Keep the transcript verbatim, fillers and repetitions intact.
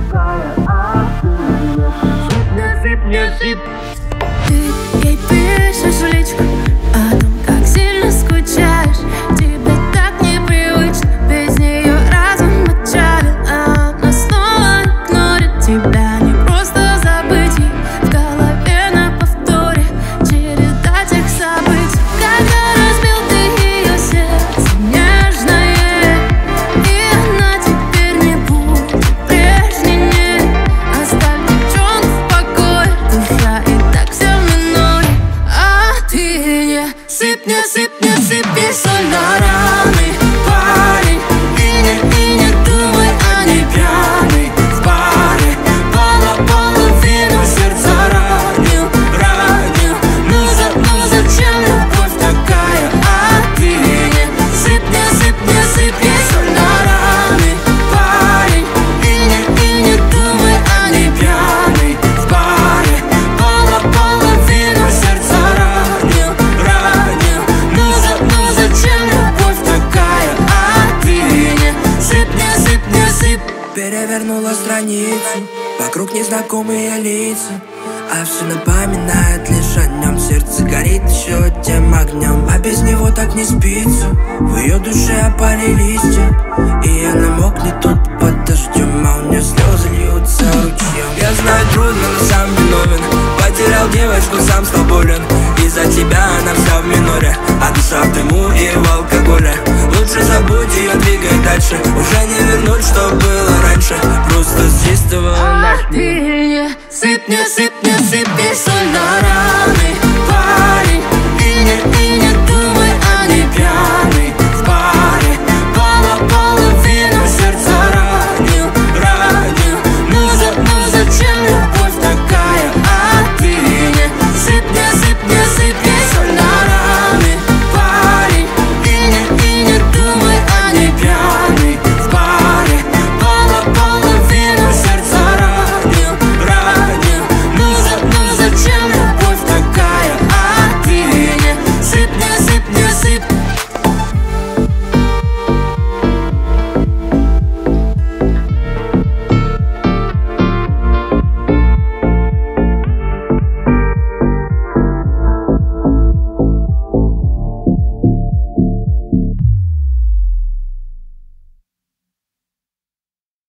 такая, а ты мне сыпь, не сыпь, не сыпь. Ты ей пишешь в личку о том, как сильно скучаешь. Тебе так непривычно, без нее разум отчалил. А она снова игнорит тебя, не просто забыть ей. В голове на повторе череда тех событий. Когда разбил ты ее сердце нежное, и она теперь не будет прежней, нет. Оставь девчонку в покое, душа и так все в миноре. А ты не сыпь, не сыпь, не сыпь ей соль на раны, парень. И не, и не думай, а не пьяный в баре. Пола, половину сердца ранил, ранил. Ну, за, ну зачем любовь такая? А ты не сыпь, не сыпь, не сыпь ей соль на раны, парень. И не, и не думай, а не пьяный в баре. Пола, половину сердца ранил, ранил. Ну, за, ну зачем любовь такая? А ты не сыпь, не сыпь, не сыпь. Перевернула страницу, вокруг незнакомые лица, а все напоминает лишь о нем. Сердце горит еще тем огнем, а без него так не спится. В ее душе опали листья, и она мокнет тут под дождем, а у нее слезы льются ручьем. Я знаю, трудно, но сам виновен. Потерял девочку, сам стал болен. Из-за тебя она вся в миноре, а душа в дыму и в алкоголе. Лучше забудь ее, двигай дальше. Уже не вернуть, что было раньше. Просто с чистого А ты не сыпь, не сыпь, не сыпь ей соль на раны, парень. И не, и не думай, а не пьяный.